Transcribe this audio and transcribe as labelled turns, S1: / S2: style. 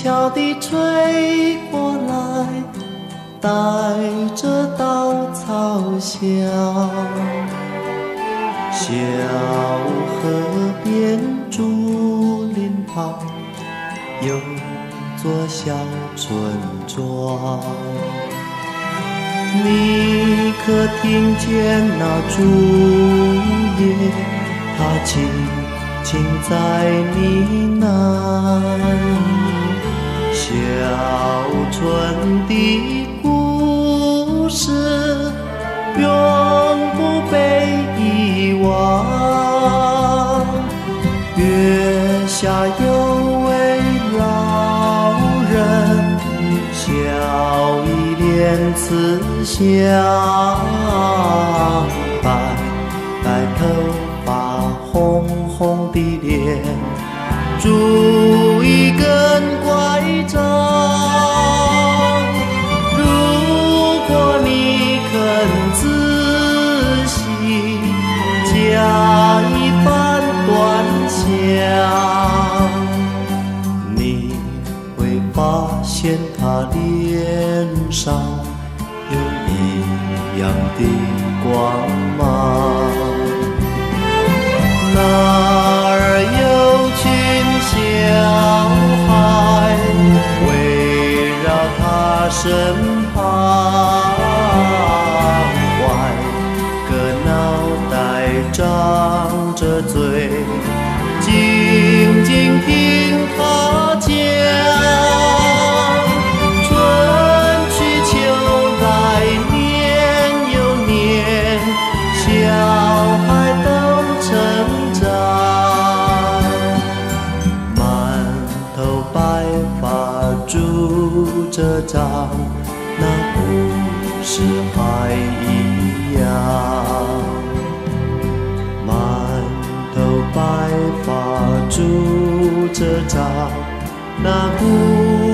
S1: 悄地吹过来，带着稻草香。小河边竹林旁有座小村庄，你可听见那竹叶它轻轻在呢喃？小村的故事永不被遗忘。月下有位老人，笑意连慈祥，白白头发，红红的脸，拄一根拐杖。如果你肯仔细加以判断想，你会发现他脸上有一样的光芒。那儿有群小孩围绕他身旁，歪个脑袋张着嘴，静静听他讲。春去秋来年又年，小孩都成长。满头白发拄着杖，那故事还一样。满头白发拄着杖，那故